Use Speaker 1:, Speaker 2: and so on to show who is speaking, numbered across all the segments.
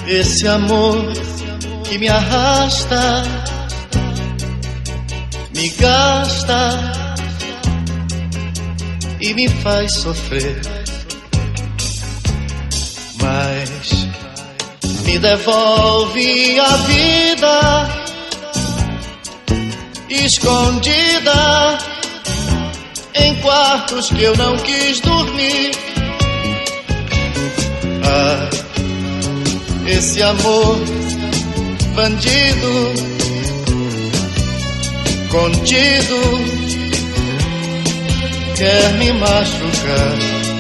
Speaker 1: Esse amor que me arrasta, me gasta e me faz sofrer, mas me devolve a vida escondida em quartos que eu não quis dormir. Ah, esse amor bandido, contido, quer me machucar,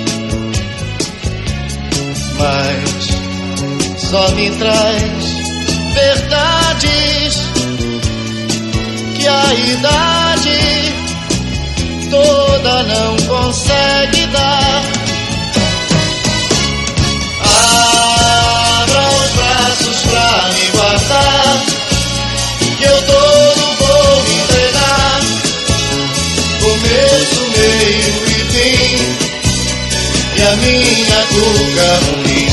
Speaker 1: mas só me traz verdades que a idade toda não consegue dar. Abra os braços pra me guardar, que eu todo vou me entregar, começo, meio e fim, e a minha cuca ruim.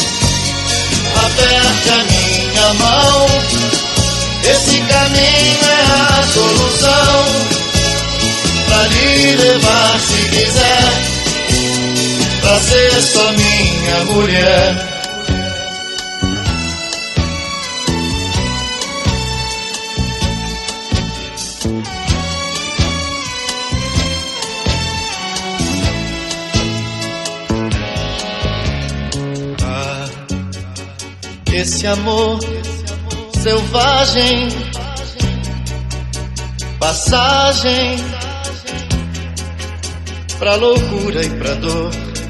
Speaker 1: Aperte a minha mão, esse caminho é a solução, pra lhe levar se quiser, pra ser só minha mulher. Ah, esse amor selvagem, passagem pra loucura e pra dor,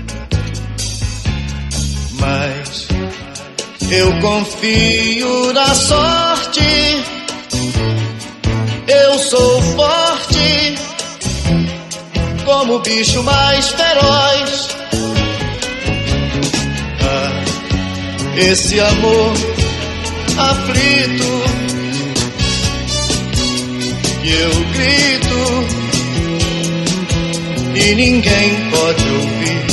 Speaker 1: mas eu confio na sorte, eu sou forte como o bicho mais feroz. Ah, esse amor aflito que eu grito e ninguém pode ouvir,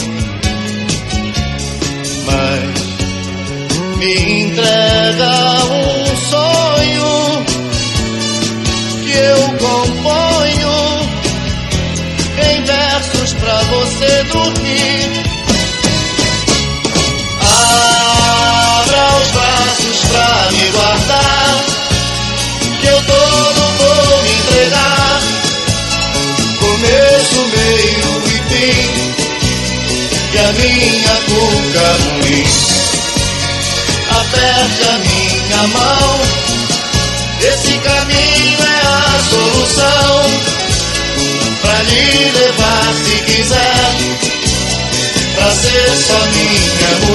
Speaker 1: mas me entrega um sonho que eu componho em versos pra você dormir. Abra os braços pra me guardar, que eu todo vou me entregar, começo, meio e fim, e a minha cuca ruim. Aperte a minha mão, esse caminho é a solução, pra lhe levar se quiser, pra ser só minha mulher.